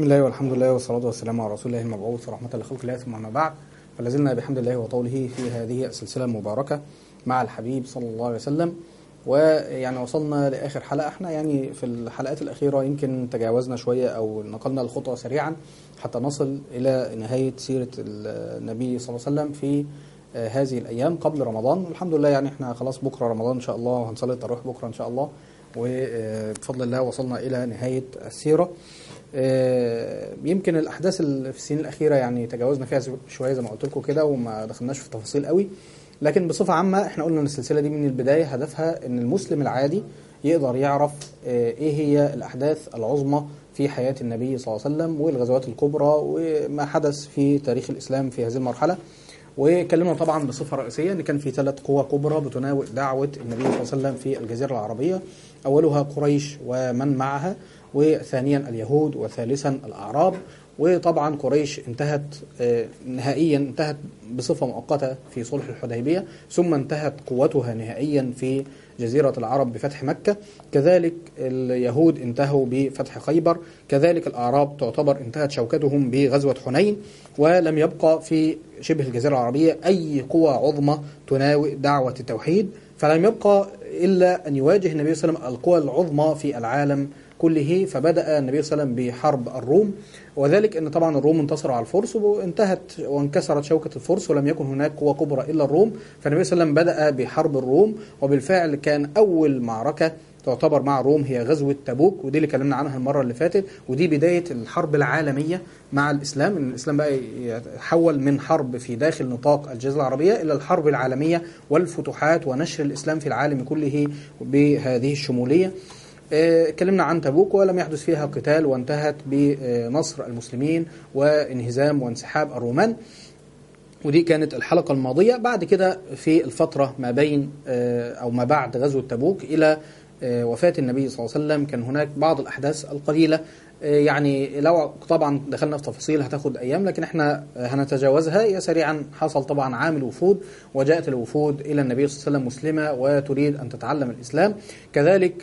بسم الله والحمد لله والصلاة والسلام على رسول الله المبعوث ورحمة لخلق الله، ثم أما بعد، فلازلنا بحمد الله وطوله في هذه السلسلة المباركة مع الحبيب صلى الله عليه وسلم. ويعني وصلنا لآخر حلقة. احنا يعني في الحلقات الأخيرة يمكن تجاوزنا شوية أو نقلنا الخطوة سريعا حتى نصل إلى نهاية سيرة النبي صلى الله عليه وسلم في هذه الأيام قبل رمضان. الحمد لله يعني احنا خلاص بكرة رمضان إن شاء الله، وهنصلي التراويح بكرة إن شاء الله، وبفضل الله وصلنا إلى نهاية السيرة. يمكن الأحداث في السنين الأخيرة يعني تجاوزنا فيها شوية زي ما قلت لكم كده، وما دخلناش في تفاصيل قوي، لكن بصفة عامة احنا قلنا ان السلسلة دي من البداية هدفها ان المسلم العادي يقدر يعرف ايه هي الأحداث العظمى في حياة النبي صلى الله عليه وسلم والغزوات الكبرى وما حدث في تاريخ الإسلام في هذه المرحلة. وكلمنا طبعا بصفة رئيسية ان كان في 3 قوى كبرى بتناول دعوة النبي صلى الله عليه وسلم في الجزيرة العربية، أولها قريش ومن معها، وثانيا اليهود، وثالثا الأعراب. وطبعا قريش انتهت نهائيا، انتهت بصفة مؤقتة في صلح الحديبية، ثم انتهت قوتها نهائيا في جزيرة العرب بفتح مكة. كذلك اليهود انتهوا بفتح خيبر، كذلك الأعراب تعتبر انتهت شوكتهم بغزوة حنين، ولم يبقى في شبه الجزيرة العربية أي قوة عظمى تناوئ دعوة التوحيد، فلم يبقى إلا أن يواجه النبي صلى الله عليه وسلم القوى العظمى في العالم كله. فبدأ النبي صلى الله عليه وسلم بحرب الروم، وذلك أن طبعا الروم انتصروا على الفرس وانتهت وانكسرت شوكة الفرس ولم يكن هناك قوة كبرى إلا الروم. فالنبي صلى الله عليه وسلم بدأ بحرب الروم، وبالفعل كان أول معركة تعتبر مع الروم هي غزوة تبوك، ودي اللي كلمنا عنها المرة اللي فاتت، ودي بداية الحرب العالمية مع الإسلام. إن الإسلام بقى يتحول من حرب في داخل نطاق الجزيرة العربية إلى الحرب العالمية والفتوحات ونشر الإسلام في العالم كله بهذه الشمولية. اتكلمنا عن تبوك ولم يحدث فيها قتال، وانتهت بنصر المسلمين وانهزام وانسحاب الرومان، ودي كانت الحلقة الماضية. بعد كده في الفترة ما بين أو ما بعد غزوة تبوك إلى وفاة النبي صلى الله عليه وسلم كان هناك بعض الأحداث القليلة، يعني لو طبعا دخلنا في تفاصيل هتاخد أيام، لكن احنا هنتجاوزها. يا سريعا حصل طبعا عام الوفود، وجاءت الوفود إلى النبي صلى الله عليه وسلم مسلمة وتريد أن تتعلم الإسلام. كذلك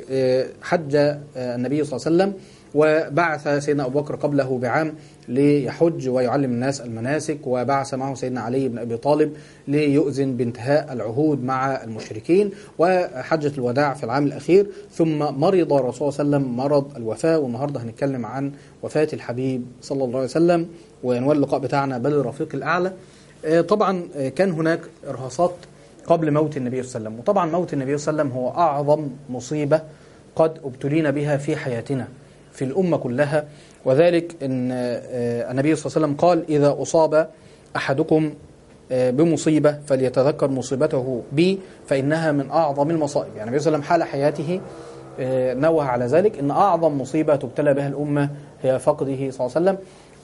حج النبي صلى الله عليه وسلم، وبعث سيدنا أبو بكر قبله بعام ليحج ويعلم الناس المناسك، وبعث معه سيدنا علي بن أبي طالب ليؤذن بانتهاء العهود مع المشركين، وحجة الوداع في العام الأخير. ثم مرض الرسول صلى الله عليه وسلم مرض الوفاة، والنهاردة هنتكلم عن وفاة الحبيب صلى الله عليه وسلم، وعنوان اللقاء بتاعنا بل الرفيق الأعلى. طبعا كان هناك إرهاصات قبل موت النبي صلى الله عليه وسلم، وطبعا موت النبي صلى الله عليه وسلم هو أعظم مصيبة قد ابتلينا بها في حياتنا في الأمة كلها، وذلك أن النبي صلى الله عليه وسلم قال: إذا أصاب أحدكم بمصيبة فليتذكر مصيبته بي فإنها من أعظم المصائب. يعني النبي صلى الله عليه وسلم حال حياته نوه على ذلك أن أعظم مصيبة تبتلى بها الأمة هي فقده صلى الله عليه وسلم،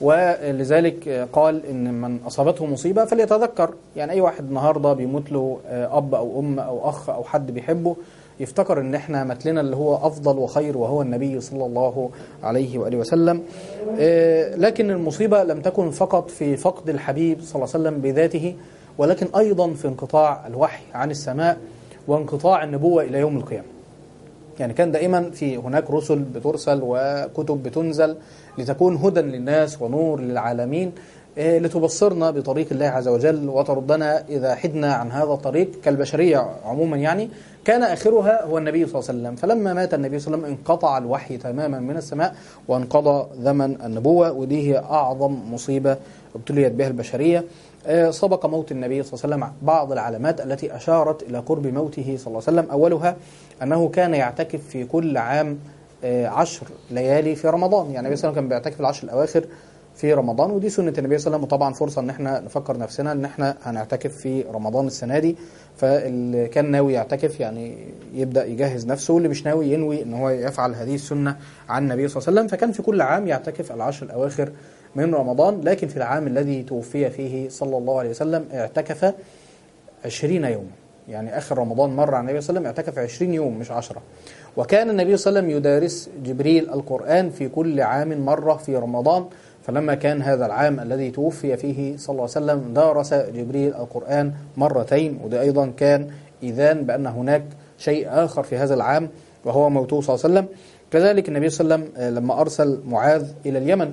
ولذلك قال إن من أصابته مصيبة فليتذكر. يعني أي واحد النهاردة بيموت له أب أو أم أو أخ أو حد بيحبه يفتكر ان احنا مثلنا اللي هو افضل وخير وهو النبي صلى الله عليه وآله وسلم. لكن المصيبة لم تكن فقط في فقد الحبيب صلى الله عليه وسلم بذاته، ولكن ايضا في انقطاع الوحي عن السماء وانقطاع النبوة الى يوم القيامة. يعني كان دائما في هناك رسل بترسل وكتب بتنزل لتكون هدى للناس ونور للعالمين، لتبصرنا بطريق الله عز وجل وتردنا إذا حدنا عن هذا الطريق كالبشرية عموما. يعني كان آخرها هو النبي صلى الله عليه وسلم. فلما مات النبي صلى الله عليه وسلم انقطع الوحي تماما من السماء وانقضى زمن النبوة، ودي هي أعظم مصيبة ابتليت بها البشرية. سبق موت النبي صلى الله عليه وسلم بعض العلامات التي أشارت إلى قرب موته صلى الله عليه وسلم. أولها أنه كان يعتكف في كل عام 10 ليالي في رمضان. يعني النبي صلى الله عليه وسلم كان بيعتكف العشر الأواخر في رمضان، ودي سنة النبي صلى الله عليه وسلم، وطبعا فرصة ان احنا نفكر نفسنا ان احنا هنعتكف في رمضان السنة دي. فاللي كان ناوي يعتكف يعني يبدأ يجهز نفسه، واللي مش ناوي ينوي ان هو يفعل هذه السنة عن النبي صلى الله عليه وسلم. فكان في كل عام يعتكف العشر الأواخر من رمضان، لكن في العام الذي توفي فيه صلى الله عليه وسلم اعتكف 20 يوم. يعني آخر رمضان مر على النبي صلى الله عليه وسلم اعتكف 20 يوم مش 10. وكان النبي صلى الله عليه وسلم يدارس جبريل القرآن في كل عام مرة في رمضان. فلما كان هذا العام الذي توفي فيه صلى الله عليه وسلم دارس جبريل القرآن مرتين، وده أيضا كان إذان بأن هناك شيء آخر في هذا العام وهو موته صلى الله عليه وسلم. كذلك النبي صلى الله عليه وسلم لما أرسل معاذ إلى اليمن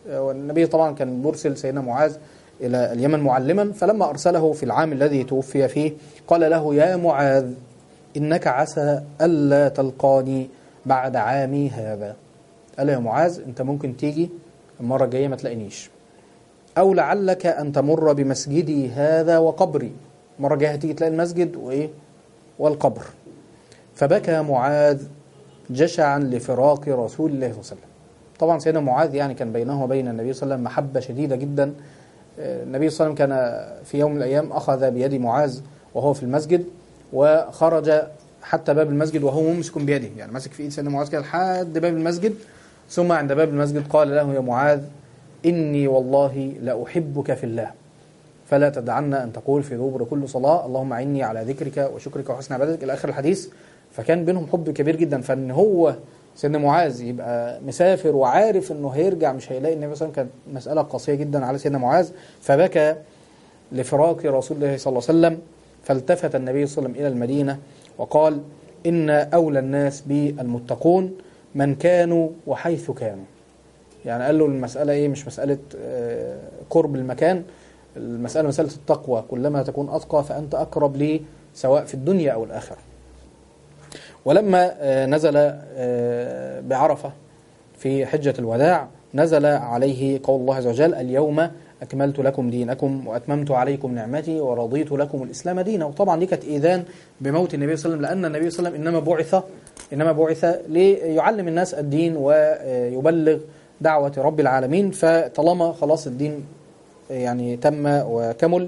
والنبي طبعا كان مرسل سيدنا معاذ إلى اليمن معلما، فلما أرسله في العام الذي توفي فيه قال له: يا معاذ إنك عسى ألا تلقاني بعد عامي هذا. قال له: يا معاذ أنت ممكن تيجي المرة الجاية ما تلاقينيش، أو لعلك أن تمر بمسجدي هذا وقبري، المرة الجاية هتيجي تلاقي المسجد وإيه والقبر. فبكى معاذ جشعا لفراق رسول الله صلى الله عليه وسلم. طبعا سيدنا معاذ يعني كان بينه وبين النبي صلى الله عليه وسلم محبة شديدة جدا. النبي صلى الله عليه وسلم كان في يوم من الأيام أخذ بيد معاذ وهو في المسجد، وخرج حتى باب المسجد وهو ممسك بيده، يعني ماسك في إيد سيدنا معاذ كده لحد باب المسجد، ثم عند باب المسجد قال له: يا معاذ إني والله لأحبك في الله، فلا تدعن أن تقول في دبر كل صلاة اللهم أعني على ذكرك وشكرك وحسن عبادتك إلى آخر الحديث. فكان بينهم حب كبير جدا. فإن هو سيدنا معاذ يبقى مسافر وعارف إنه هيرجع مش هيلاقي النبي صلى الله عليه وسلم، كانت مسألة قاسية جدا على سيدنا معاذ. فبكى لفراق رسول الله صلى الله عليه وسلم. فالتفت النبي صلى الله عليه وسلم إلى المدينة وقال: إن أولى الناس بالمتقون من كانوا وحيث كانوا. يعني قال له المسألة إيه؟ مش مسألة قرب المكان، المسألة مسألة التقوى، كلما تكون أتقى فأنت أقرب لي سواء في الدنيا أو الآخرة. ولما نزل بعرفة في حجة الوداع نزل عليه قول الله عز وجل: اليوم أكملت لكم دينكم وأتممت عليكم نعمتي ورضيت لكم الإسلام دينا. وطبعا دي كانت إذان بموت النبي صلى الله عليه وسلم، لأن النبي صلى الله عليه وسلم إنما بعث ليعلم الناس الدين ويبلغ دعوة رب العالمين. فطالما خلاص الدين يعني تم وكمل،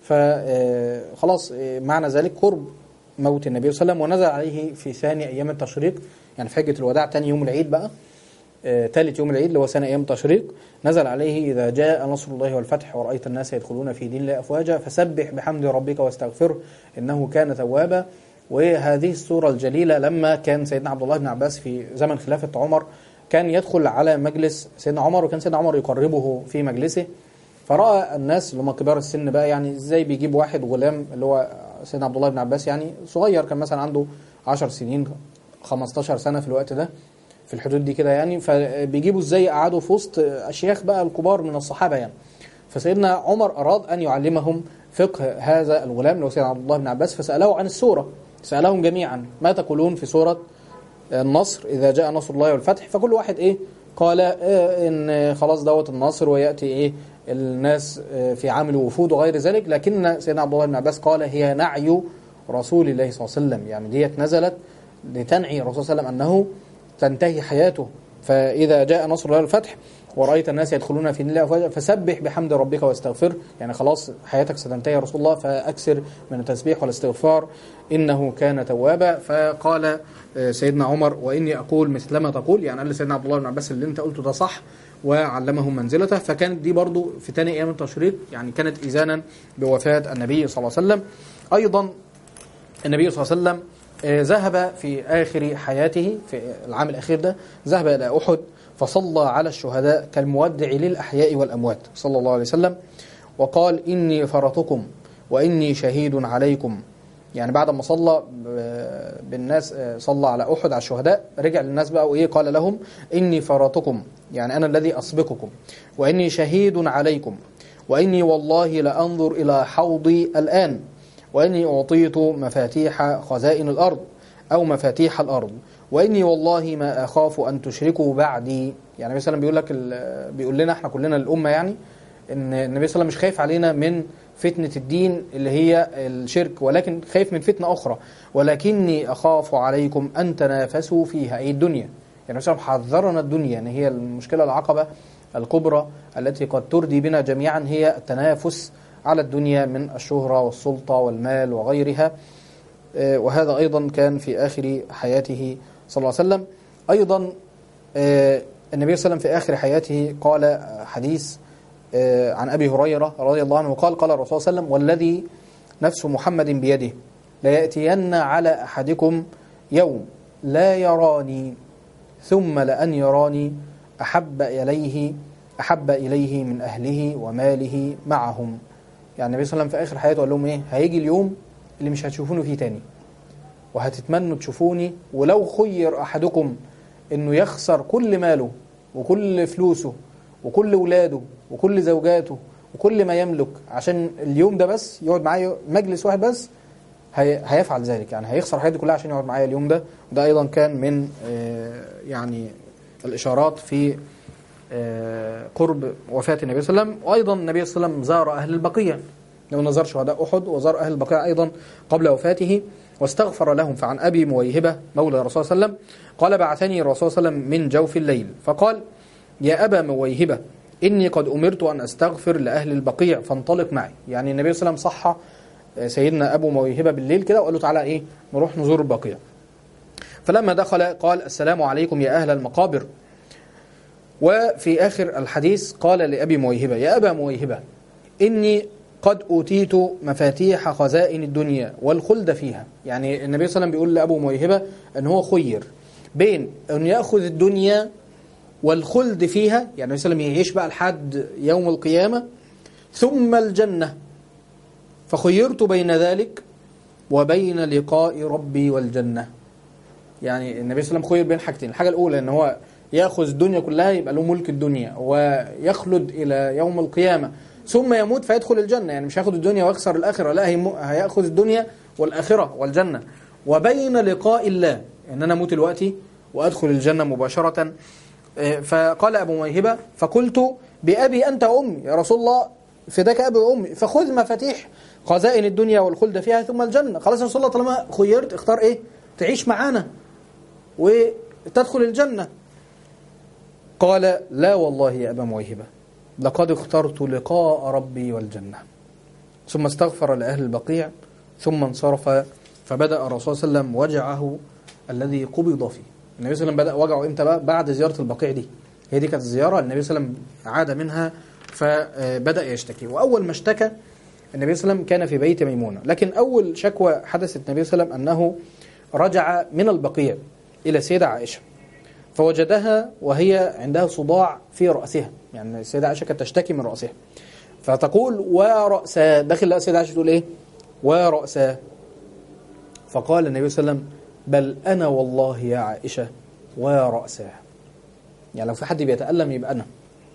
فخلاص معنى ذلك قرب موت النبي صلى الله عليه وسلم. ونزل عليه في ثاني أيام التشريق، يعني في حجة الوداع ثاني يوم العيد بقى، ثالث يوم العيد اللي هو ثاني أيام التشريق، نزل عليه: إذا جاء نصر الله والفتح ورأيت الناس يدخلون في دين الله أفواجا فسبح بحمد ربك واستغفره إنه كان توابا. وهذه السورة الجليلة لما كان سيدنا عبد الله بن عباس في زمن خلافة عمر كان يدخل على مجلس سيدنا عمر، وكان سيدنا عمر يقربه في مجلسه، فرأى الناس اللي هم كبار السن بقى يعني ازاي بيجيب واحد غلام اللي هو سيدنا عبد الله بن عباس، يعني صغير كان مثلا عنده 10 سنين 15 سنة في الوقت ده، في الحدود دي كده يعني، فبيجيبوا ازاي قعدوا في وسط أشياخ بقى الكبار من الصحابة يعني. فسيدنا عمر أراد أن يعلمهم فقه هذا الغلام اللي هو سيدنا عبد الله بن عباس، فسأله عن السورة، سألهم جميعا: ما تقولون في سورة النصر إذا جاء نصر الله والفتح؟ فكل واحد قال إن خلاص دوت النصر ويأتي الناس في عام الوفود وغير ذلك. لكن سيدنا عبد الله بن عباس قال: هي نعي رسول الله صلى الله عليه وسلم، يعني ديت نزلت لتنعي الرسول صلى الله عليه وسلم أنه تنتهي حياته. فإذا جاء نصر الله والفتح ورأيت الناس يدخلون في دين الله أفواجا فسبح بحمد ربك واستغفر، يعني خلاص حياتك ستنتهي يا رسول الله، فأكثر من التسبيح والاستغفار إنه كان توابا. فقال سيدنا عمر: وإني أقول مثلما تقول، يعني قال لسيدنا عبد الله بن عباس اللي أنت قلته ده صح، وعلمهم منزلته. فكانت دي برضو في ثاني أيام التشريق، يعني كانت إذانا بوفاة النبي صلى الله عليه وسلم. أيضا النبي صلى الله عليه وسلم ذهب في آخر حياته في العام الأخير ده، ذهب إلى أحد فصلى على الشهداء كالمودع للأحياء والأموات صلى الله عليه وسلم، وقال: إني فرطكم وإني شهيد عليكم. يعني بعد ما صلى بالناس صلى على أحد على الشهداء، رجع للناس بقى قال لهم: إني فرطكم، يعني أنا الذي أسبقكم، وإني شهيد عليكم، وإني والله لأنظر إلى حوضي الآن، وإني أعطيت مفاتيح خزائن الأرض أو مفاتيح الأرض، وإني والله ما أخاف أن تشركوا بعدي. يعني النبي صلى الله عليه وسلم بيقول لنا احنا كلنا الأمة، يعني إن النبي صلى الله عليه وسلم مش خايف علينا من فتنة الدين اللي هي الشرك، ولكن خايف من فتنة أخرى: ولكني أخاف عليكم أن تنافسوا فيها، أي الدنيا. يعني النبي صلى الله عليه وسلم حذرنا الدنيا، يعني هي المشكلة العقبة الكبرى التي قد تردي بنا جميعا هي التنافس على الدنيا من الشهرة والسلطة والمال وغيرها. وهذا أيضا كان في آخر حياته صلى الله عليه وسلم. أيضا النبي صلى الله عليه وسلم في آخر حياته قال حديث عن أبي هريرة رضي الله عنه قال: قال الرسول صلى الله عليه وسلم: والذي نفس محمد بيده ليأتين على أحدكم يوم لا يراني ثم لأن يراني أحب إليه من أهله وماله معهم. يعني النبي صلى الله عليه وسلم في آخر حياته قال لهم هيجي اليوم اللي مش هتشوفوني فيه تاني، وهتتمنوا تشوفوني، ولو خير أحدكم إنه يخسر كل ماله وكل فلوسه وكل ولاده وكل زوجاته وكل ما يملك عشان اليوم ده بس يقعد معايا مجلس واحد بس، هيفعل ذلك. يعني هيخسر حياته كلها عشان يقعد معايا اليوم ده. وده أيضا كان من يعني الإشارات في قرب وفاة النبي صلى الله عليه وسلم. وأيضا النبي صلى الله عليه وسلم زار أهل البقيع، لو نزار شهداء أحد وزار أهل البقيع أيضا قبل وفاته واستغفر لهم. فعن أبي مويهبة مولى الرسول صلى الله عليه وسلم قال بعثني الرسول صلى الله عليه وسلم من جوف الليل فقال يا أبا مويهبة إني قد أمرت أن أستغفر لأهل البقيع فانطلق معي. يعني النبي صلى الله عليه وسلم صح سيدنا أبو مويهبة بالليل كده وقال له تعالى إيه نروح نزور البقيع. فلما دخل قال السلام عليكم يا أهل المقابر. وفي آخر الحديث قال لأبي مويهبة يا أبا مويهبة إني قد أوتيت مفاتيح خزائن الدنيا والخلد فيها. يعني النبي صلى الله عليه وسلم بيقول لأبو مويهبة أن هو خير بين أن يأخذ الدنيا والخلد فيها، يعني النبي صلى الله عليه وسلم يعيش بقى لحد يوم القيامة، ثم الجنة، فخيرت بين ذلك وبين لقاء ربي والجنة. يعني النبي صلى الله عليه وسلم خير بين حاجتين، الحاجة الأولى أن هو يأخذ الدنيا كلها يبقى له ملك الدنيا ويخلد إلى يوم القيامة ثم يموت فيدخل الجنة. يعني مش هياخد الدنيا ويخسر الآخرة، لا هيأخذ الدنيا والآخرة والجنة. وبين لقاء الله أن أنا أموت دلوقتي وأدخل الجنة مباشرة. فقال أبو مويهبة فقلت بأبي أنت وأمي يا رسول الله فداك أبي وأمي فخذ مفاتيح خزائن الدنيا والخلد فيها ثم الجنة. خلاص يا رسول الله طالما خيرت اختار إيه؟ تعيش معانا وتدخل الجنة. قال لا والله يا أبا مويهبة لقد اخترت لقاء ربي والجنة. ثم استغفر لأهل البقيع ثم انصرف. فبدأ الرسول صلى الله عليه وسلم وجعه الذي قبض فيه. النبي صلى الله عليه وسلم بدأ وجعه امتى بقى؟ بعد زيارة البقيع دي. هي دي كانت الزيارة النبي صلى الله عليه وسلم عاد منها فبدأ يشتكي. وأول ما اشتكى النبي صلى الله عليه وسلم كان في بيت ميمونة. لكن أول شكوى حدثت النبي صلى الله عليه وسلم أنه رجع من البقيع إلى سيدة عائشة فوجدها وهي عندها صداع في رأسها. يعني السيدة عائشة كانت تشتكي من رأسها فتقول ورأسها، داخل لها السيدة عائشة تقول إيه ورأسها. فقال النبي صلى الله عليه وسلم بل أنا والله يا عائشة ورأسها. يعني لو في حد بيتألم يبقى أنا.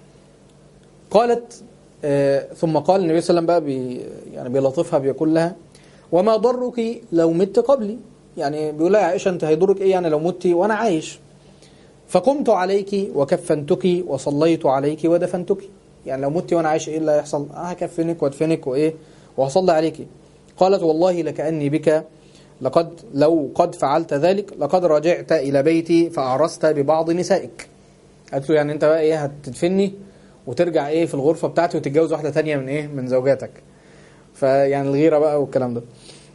قالت ثم قال النبي صلى الله عليه وسلم بقى يعني بيلطفها بيقول لها وما ضرك لو مت قبلي. يعني بيقول لها يا عائشة أنت هيضرك إيه يعني لو متي وأنا عايش. فقمت عليك وكفنتك وصليت عليك ودفنتك. يعني لو متي وانا عايش ايه اللي هيحصل؟ هكفنك وادفنك وايه وهصلي عليك. قالت والله لكأني بك لو قد فعلت ذلك لقد رجعت الى بيتي فأعرست ببعض نسائك. قالت له يعني انت بقى ايه هتدفني وترجع ايه في الغرفة بتاعتي وتتجوز واحدة تانية من ايه من زوجاتك. فيعني الغيرة بقى والكلام ده.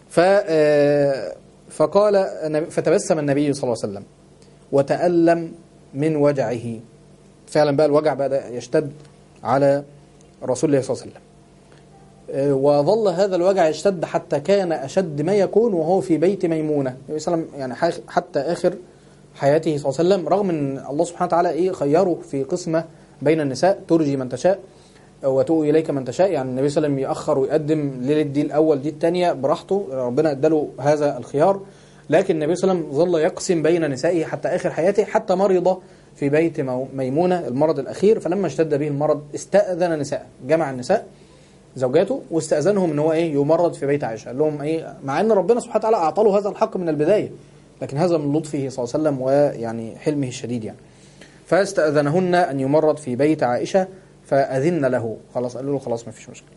فقال فتبسم النبي صلى الله عليه وسلم وتألم من وجعه. فعلا بقى الوجع بدأ يشتد على رسول الله صلى الله عليه وسلم. وظل هذا الوجع يشتد حتى كان أشد ما يكون وهو في بيت ميمونة النبي صلى الله عليه وسلم. يعني حتى آخر حياته صلى الله عليه وسلم، رغم أن الله سبحانه وتعالى خيره في قسمة بين النساء ترجي من تشاء وتؤوي إليك من تشاء. يعني النبي صلى الله عليه وسلم يأخر ويقدم ليلة دي الأول دي الثانية براحته، ربنا اداله هذا الخيار. لكن النبي صلى الله عليه وسلم ظل يقسم بين نسائه حتى آخر حياته، حتى مرض في بيت ميمونة المرض الأخير. فلما اشتد به المرض استأذن نساء، جمع النساء زوجاته واستأذنهم ان هو يمرض في بيت عائشة. قال لهم مع ان ربنا سبحانه وتعالى أعطى له هذا الحق من البداية، لكن هذا من لطفه صلى الله عليه وسلم ويعني حلمه الشديد يعني. فاستأذنهن أن يمرض في بيت عائشة فأذن له، خلاص قالوا له خلاص ما فيش مشكلة.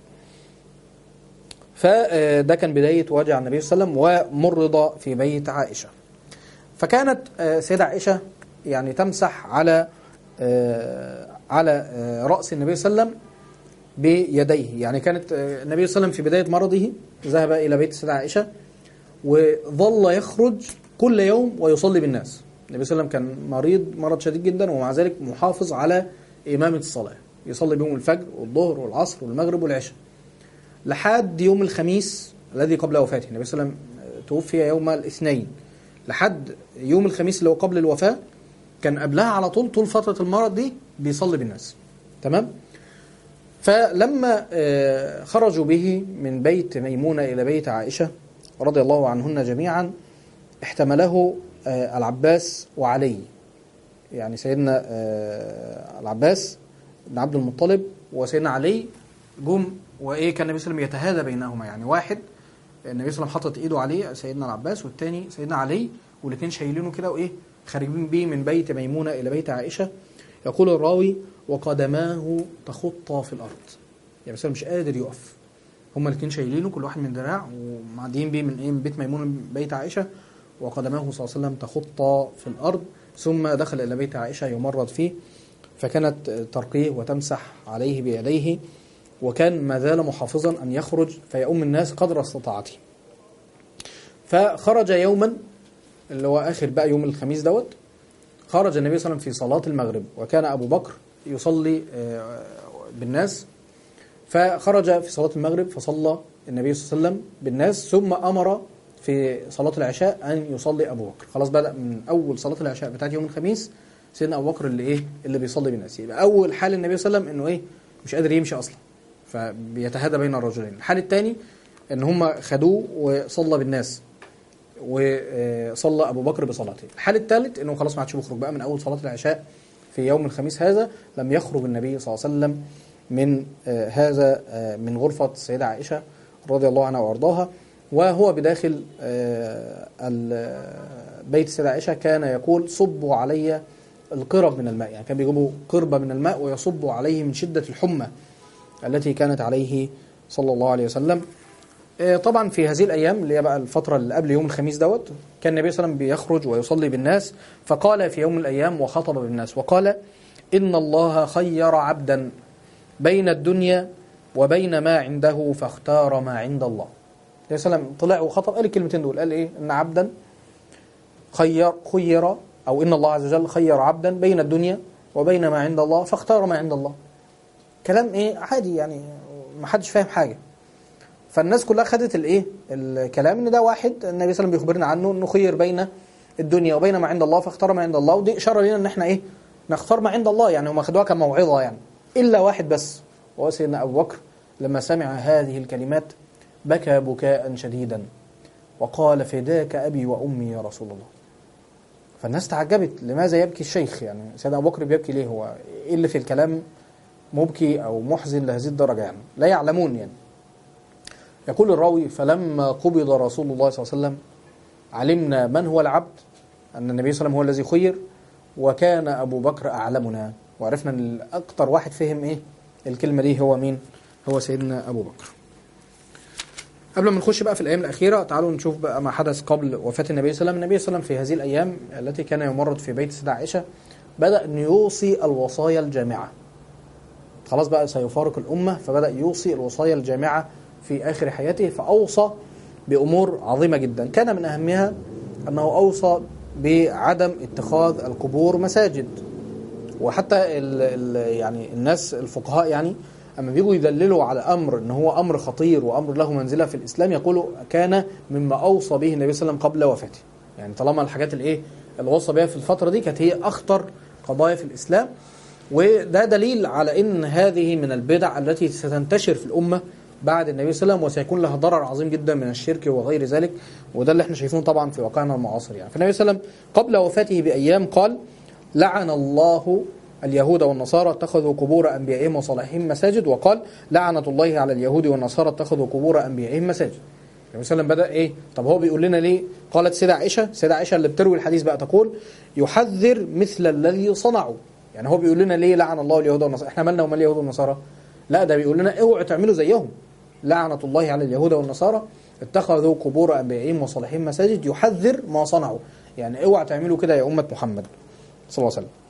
فده كان بداية وجع النبي صلى الله عليه وسلم ومرض في بيت عائشة. فكانت سيدة عائشة يعني تمسح على رأس النبي صلى الله عليه وسلم بيديه. يعني كانت النبي صلى الله عليه وسلم في بداية مرضه ذهب إلى بيت السيدة عائشة وظل يخرج كل يوم ويصلي بالناس. النبي صلى الله عليه وسلم كان مرض شديد جدا ومع ذلك محافظ على إمامة الصلاة، يصلي بهم الفجر والظهر والعصر والمغرب والعشاء لحد يوم الخميس الذي قبل وفاته. النبي صلى الله عليه وسلم توفي يوم الاثنين، لحد يوم الخميس اللي هو قبل الوفاة كان قبلها على طول فترة المرض دي بيصلي بالناس. تمام. فلما خرجوا به من بيت ميمونة إلى بيت عائشة رضي الله عنهن جميعا احتمله العباس وعلي. يعني سيدنا العباس بن عبد المطلب وسيدنا علي جم، وايه كان النبي صلى الله عليه وسلم يتهادى بينهما، يعني واحد النبي صلى الله عليه وسلم حطت ايده عليه سيدنا العباس، والتاني سيدنا علي، والاثنين شايلينه كده وايه خارجين بيه من بيت ميمونه الى بيت عائشه. يقول الراوي وقدماه تخطى في الارض، يعني مثلا مش قادر يقف، هما الاثنين شايلينه كل واحد من دراع ومعديين بيه من ايه من بيت ميمونه من بيت عائشه، وقدماه صلى الله عليه وسلم تخطى في الارض، ثم دخل الى بيت عائشه يمرض فيه، فكانت ترقيه وتمسح عليه بيديه، وكان ما زال محافظا أن يخرج فيؤم الناس قدر استطاعته. فخرج يوما اللي هو آخر بقى يوم الخميس دوت، خرج النبي صلى الله عليه وسلم في صلاة المغرب، وكان أبو بكر يصلي بالناس، فخرج في صلاة المغرب فصلى النبي صلى الله عليه وسلم بالناس، ثم أمر في صلاة العشاء أن يصلي أبو بكر. خلاص بدأ من أول صلاة العشاء بتاعت يوم الخميس سيدنا أبو بكر اللي بيصلي بالناس. يبقى أول حال النبي صلى الله عليه وسلم إنه مش قادر يمشي أصلا، فبيتهادى بين الرجلين. الحال الثاني ان هم خدوه وصلى بالناس، وصلى ابو بكر بصلاته. الحال الثالث انه خلاص ما عادش بيخرج بقى من اول صلاه العشاء في يوم الخميس هذا، لم يخرج النبي صلى الله عليه وسلم من هذا من غرفه السيده عائشه رضي الله عنها وارضاها، وهو بداخل بيت السيده عائشه كان يقول صبوا علي القرب من الماء، يعني كان بيجيبوا قربة من الماء ويصبوا عليه من شده الحمى التي كانت عليه صلى الله عليه وسلم. طبعا في هذه الأيام اللي هي بقى الفترة اللي قبل يوم الخميس دوت، كان النبي صلى الله عليه وسلم بيخرج ويصلي بالناس، فقال في يوم من الأيام وخطب بالناس وقال إن الله خير عبدا بين الدنيا وبين ما عنده فاختار ما عند الله. النبي صلى الله عليه وسلم طلع وخطب، قال الكلمتين دول، قال إن عبدا خير أو إن الله عز وجل خير عبدا بين الدنيا وبين ما عند الله فاختار ما عند الله. كلام عادي، يعني ما حدش فاهم حاجة، فالناس كلها خدت الكلام ان ده واحد النبي صلى الله عليه وسلم بيخبرنا عنه انه خير بين الدنيا وبين ما عند الله فاختار ما عند الله، ودي اشاره لنا ان احنا نختار ما عند الله، يعني هم خدوها كموعظه يعني، الا واحد بس وهو سيدنا ابو بكر لما سمع هذه الكلمات بكى بكاء شديدا وقال فداك ابي وامي يا رسول الله. فالناس تعجبت لماذا يبكي الشيخ، يعني سيدنا ابو بكر بيبكي ليه، هو ايه اللي في الكلام مبكي أو محزن لهذه الدرجة، يعني لا يعلمون. يعني يقول الراوي فلما قبض رسول الله صلى الله عليه وسلم علمنا من هو العبد، أن النبي صلى الله عليه وسلم هو الذي خير، وكان أبو بكر أعلمنا، وعرفنا أن أكتر واحد فهم الكلمة دي هو مين؟ هو سيدنا أبو بكر. قبل ما نخش بقى في الأيام الأخيرة، تعالوا نشوف بقى ما حدث قبل وفاة النبي صلى الله عليه وسلم. النبي صلى الله عليه وسلم في هذه الأيام التي كان يمرض في بيت السيدة عائشة بدأ أن يوصي الوصايا الجامعة، خلاص بقى سيفارق الأمة، فبدأ يوصي الوصايا الجامعة في آخر حياته، فأوصى بأمور عظيمة جدا، كان من أهمها أنه أوصى بعدم اتخاذ القبور مساجد. وحتى يعني الناس الفقهاء يعني أما بيجوا يدللوا على أمر إن هو أمر خطير وأمر له منزلة في الإسلام، يقولوا كان مما أوصى به النبي صلى الله عليه وسلم قبل وفاته، يعني طالما الحاجات اللي وصى بها في الفترة دي كانت هي أخطر قضايا في الإسلام، وده دليل على ان هذه من البدع التي ستنتشر في الأمة بعد النبي صلى الله عليه وسلم، وسيكون لها ضرر عظيم جدا من الشرك وغير ذلك، وده اللي احنا شايفينه طبعا في واقعنا المعاصر. يعني فالنبي صلى الله عليه وسلم قبل وفاته بأيام قال لعن الله اليهود والنصارى اتخذوا قبور أنبيائهم وصالحهم مساجد، وقال لعنة الله على اليهود والنصارى اتخذوا قبور أنبيائهم مساجد. النبي صلى الله عليه وسلم بدأ طب هو بيقول لنا ليه؟ قالت سيدة عائشة اللي بتروي الحديث بقى تقول يحذر مثل الذي صنعوا، يعني هو بيقول لنا ليه لعن الله اليهود والنصارى، احنا مالنا ومال اليهود والنصارى؟ لا، ده بيقول لنا اوعوا تعملوا زيهم، لعنة الله على اليهود والنصارى اتخذوا قبور أنبيائهم وصالحين مساجد، يحذر ما صنعوا، يعني اوعوا تعملوا كده يا أمة محمد صلى الله عليه وسلم.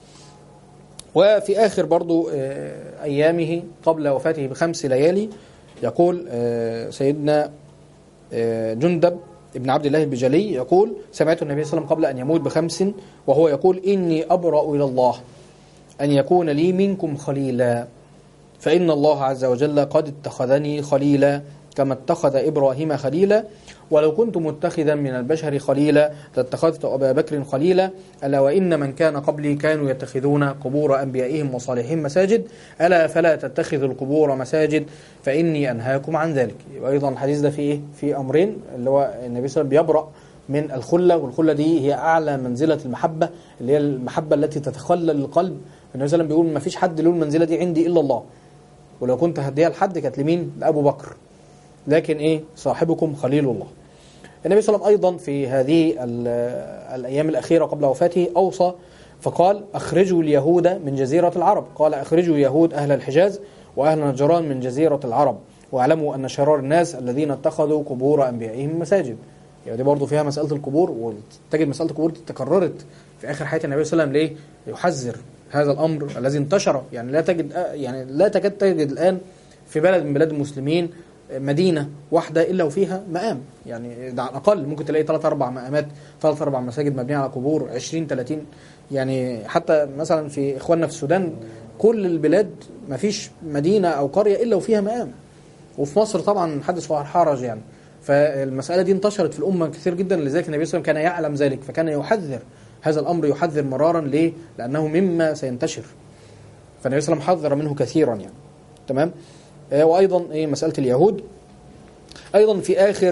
وفي آخر برضو أيامه قبل وفاته ب5 ليالي يقول سيدنا جندب ابن عبد الله البجلي يقول سمعت النبي صلى الله عليه وسلم قبل أن يموت ب5 وهو يقول إني أبرأ إلى الله أن يكون لي منكم خليلا، فإن الله عز وجل قد اتخذني خليلا كما اتخذ إبراهيم خليلا، ولو كنت متخذا من البشر خليلا لاتخذت أبا بكر خليلا، ألا وإن من كان قبلي كانوا يتخذون قبور أنبيائهم وصالحين مساجد، ألا فلا تتخذوا القبور مساجد فإني أنهاكم عن ذلك. وأيضا الحديث ده في أمرين، اللي هو النبي صلى الله عليه وسلم بيبرأ من الخلة، والخلة دي هي أعلى منزلة المحبة، اللي هي المحبة التي تتخلل القلب النبي صلى الله عليه وسلم بيقول ما فيش حد له المنزلة دي عندي إلا الله، ولو كنت هديها لحد كانت لمين؟ لأبو بكر، لكن إيه؟ صاحبكم خليل الله. النبي صلى الله عليه وسلم أيضا في هذه الأيام الأخيرة قبل وفاته أوصى فقال أخرجوا اليهود من جزيرة العرب، قال أخرجوا يهود أهل الحجاز وأهل نجران من جزيرة العرب، واعلموا أن شرار الناس الذين اتخذوا قبور أنبيائهم مساجد. يعني دي برضو فيها مسألة القبور، وتجد مسألة القبور تكررت في آخر حياة النبي صلى الله عليه وسلم. ليه؟ يحذر هذا الأمر الذي انتشر. يعني لا تكاد تجد الآن في بلد من بلاد المسلمين مدينة واحدة إلا وفيها مقام. يعني ده على الأقل ممكن تلاقي 3-4 مقامات، 3-4 مساجد مبنية على قبور، 20-30. يعني حتى مثلا في إخواننا في السودان كل البلاد ما فيش مدينة أو قرية إلا وفيها مقام. وفي مصر طبعا حدث ولا حرج يعني. فالمسألة دي انتشرت في الأمة كثير جدا، لذلك النبي صلى الله عليه وسلم كان يعلم ذلك، فكان يحذر هذا الأمر، يحذر مرارا. ليه؟ لأنه مما سينتشر، فالنبي صلى الله عليه وسلم حذر منه كثيرا يعني. تمام. وأيضا مسألة اليهود أيضا في آخر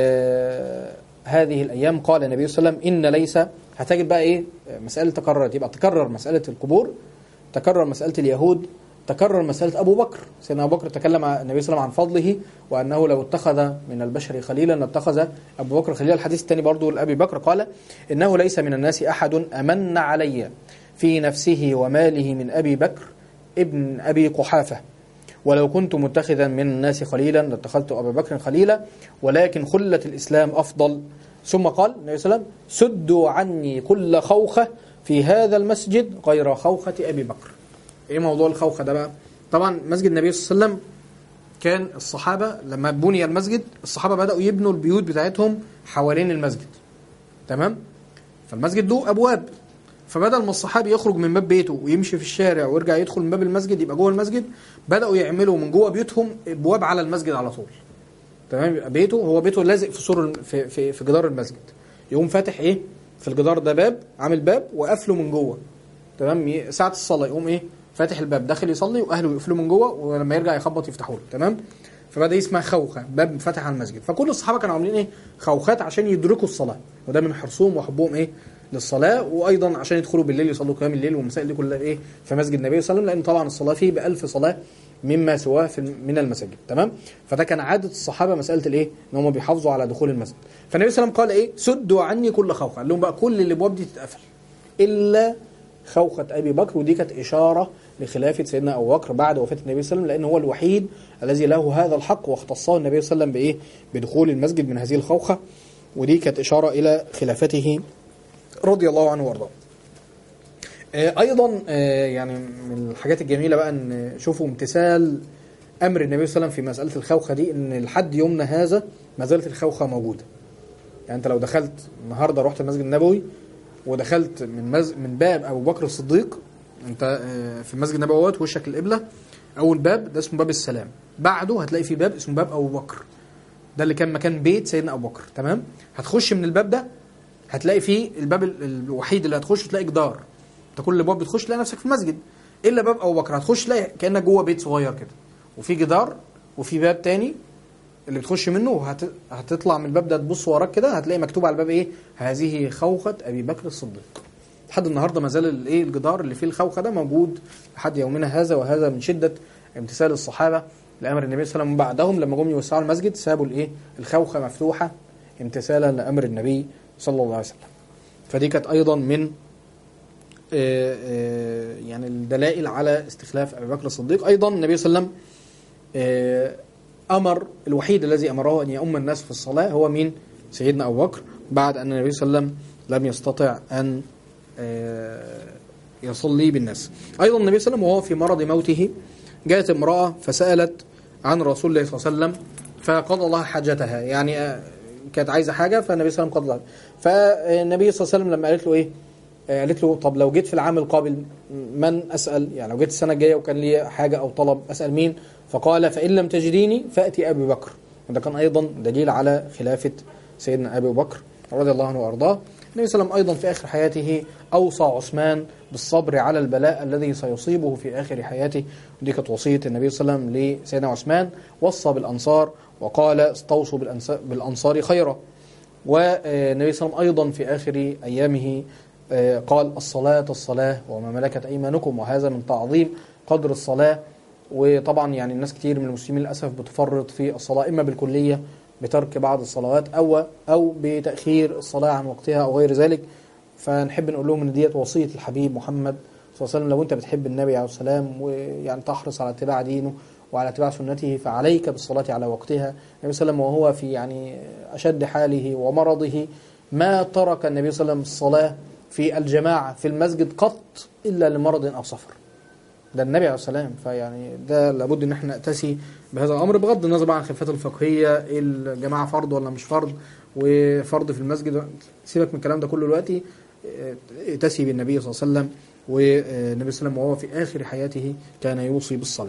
هذه الأيام قال النبي صلى الله عليه وسلم إن ليس، هتجد بقى مسألة تكررت، يبقى تكرر مسألة القبور، تكرر مسألة اليهود، تكرر مسألة أبو بكر. سيدنا أبو بكر تكلم النبي صلى الله عليه وسلم عن فضله، وأنه لو اتخذ من البشر خليلا لاتخذ أبو بكر خليلا. الحديث الثاني برضو لأبي بكر قال إنه ليس من الناس أحد أمن علي في نفسه وماله من أبي بكر ابن أبي قحافة، ولو كنت متخذا من الناس خليلا لاتخذت أبا بكر خليلا، ولكن خلة الإسلام أفضل. ثم قال النبي صلى الله عليه وسلم سدوا عني كل خوخة في هذا المسجد غير خوخة أبي بكر. ايه موضوع الخوخة ده بقى؟ طبعا مسجد النبي صلى الله عليه وسلم كان الصحابة لما بني المسجد الصحابة بدأوا يبنوا البيوت بتاعتهم حوالين المسجد. تمام. فالمسجد له أبواب، فبدل ما الصحابي يخرج من باب بيته ويمشي في الشارع ويرجع يدخل من باب المسجد يبقى جوه المسجد، بدأوا يعملوا من جوه بيوتهم ابواب على المسجد على طول. تمام. يبقى بيته لازق في سور في جدار المسجد، يقوم فاتح في الجدار ده باب، عامل باب وقفله من جوه. تمام. ساعة الصلاة يقوم فاتح الباب داخل يصلي، واهله يقفلوا من جوه، ولما يرجع يخبط يفتحوا له. تمام. فبدا اسمها خوخه، باب فتح على المسجد. فكل الصحابه كانوا عاملين خوخات عشان يدركوا الصلاه، وده من حرصهم وحبهم للصلاه، وايضا عشان يدخلوا بالليل يصلوا قيام الليل والمسائل دي كلها في مسجد النبي صلى الله عليه وسلم، لان طبعا الصلاه فيه ب1000 صلاه مما سواه من المساجد. تمام. فده كان عاده الصحابه مساله ان هم بيحافظوا على دخول المسجد. فالنبي صلى الله عليه وسلم قال سدوا عني كل خوخه، قال لهم بقى كل الابواب دي تتقفل الا خوخة أبي بكر. ودي كانت إشارة لخلافة سيدنا أبو بكر بعد وفاة النبي صلى الله عليه وسلم، لأنه هو الوحيد الذي له هذا الحق، واختصه النبي صلى الله عليه وسلم بدخول المسجد من هذه الخوخة. ودي كانت إشارة إلى خلافته رضي الله عنه وارضاه. أيضا يعني من الحاجات الجميلة بقى أن شوفوا امتثال أمر النبي صلى الله عليه وسلم في مسألة الخوخة دي، أن لحد يومنا هذا ما زالت الخوخة موجودة. يعني أنت لو دخلت النهاردة رحت المسجد النبوي ودخلت من باب أبو بكر الصديق، أنت في المسجد النبوي وشك القبلة، أول باب ده اسمه باب السلام، بعده هتلاقي في باب اسمه باب أبو بكر، ده اللي كان مكان بيت سيدنا أبو بكر. تمام. هتخش من الباب ده هتلاقي فيه الباب الوحيد اللي هتخش تلاقي جدار، انت كل باب بتخش تلاقي نفسك في المسجد، إلا باب أبو بكر هتخش تلاقي كأنك جوه بيت صغير كده، وفي جدار وفي باب تاني اللي بتخش منه، هتطلع من الباب ده تبص وراك كده هتلاقي مكتوب على الباب هذه خوخة أبي بكر الصديق. لحد النهارده ما زال الجدار اللي فيه الخوخة ده موجود لحد يومنا هذا، وهذا من شدة امتثال الصحابة لأمر النبي صلى الله عليه وسلم. بعدهم لما جم يوسعوا المسجد سابوا الخوخة مفتوحة امتثالا لأمر النبي صلى الله عليه وسلم. فدي كانت أيضا من يعني الدلائل على استخلاف أبي بكر الصديق. أيضا النبي صلى الله عليه وسلم أمر الوحيد الذي أمره أن يؤم الناس في الصلاة هو مين؟ سيدنا أبو بكر، بعد أن النبي صلى الله عليه وسلم لم يستطع أن يصلي بالناس. أيضا النبي صلى الله عليه وسلم وهو في مرض موته جاءت امرأة فسألت عن رسول الله صلى الله عليه وسلم فقضى الله حاجتها، يعني كانت عايزة حاجة فالنبي صلى الله عليه وسلم قضى لها. فالنبي صلى الله عليه وسلم لما قالت له قالت له طب لو جيت في العام القابل من أسأل؟ يعني لو جيت السنة الجاية وكان لي حاجة أو طلب أسأل مين؟ فقال فإن لم تجديني فأتي أبي بكر. وده كان أيضا دليل على خلافة سيدنا أبي بكر رضي الله عنه وأرضاه. النبي صلى الله عليه وسلم أيضا في آخر حياته أوصى عثمان بالصبر على البلاء الذي سيصيبه في آخر حياته، ودي كانت وصية النبي صلى الله عليه وسلم لسيدنا عثمان. وصى بالأنصار وقال استوصوا بالأنصار خيرا. والنبي صلى الله عليه وسلم أيضا في آخر أيامه قال الصلاة الصلاة وما ملكت أيمانكم، وهذا من تعظيم قدر الصلاة. وطبعا يعني الناس كتير من المسلمين للأسف بتفرط في الصلاة، إما بالكلية بترك بعض الصلوات أو بتأخير الصلاة عن وقتها أو غير ذلك. فنحب نقول لهم إن ديت وصية الحبيب محمد صلى الله عليه وسلم. لو أنت بتحب النبي عليه السلام ويعني تحرص على اتباع دينه وعلى اتباع سنته، فعليك بالصلاة على وقتها. النبي صلى الله عليه وسلم وهو في يعني أشد حاله ومرضه ما ترك النبي صلى الله عليه وسلم الصلاة في الجماعة في المسجد قط إلا لمرض أو سفر. ده النبي عليه السلام. فيعني ده لابد ان احنا نأتسي بهذا الامر، بغض النظر عن الخلافات الفقهيه، الجماعه فرض ولا مش فرض، وفرض في المسجد، سيبك من الكلام ده كله دلوقتي. ائتسي بالنبي صلى الله عليه وسلم. والنبي صلى الله عليه وسلم وهو في اخر حياته كان يوصي بالصلاه.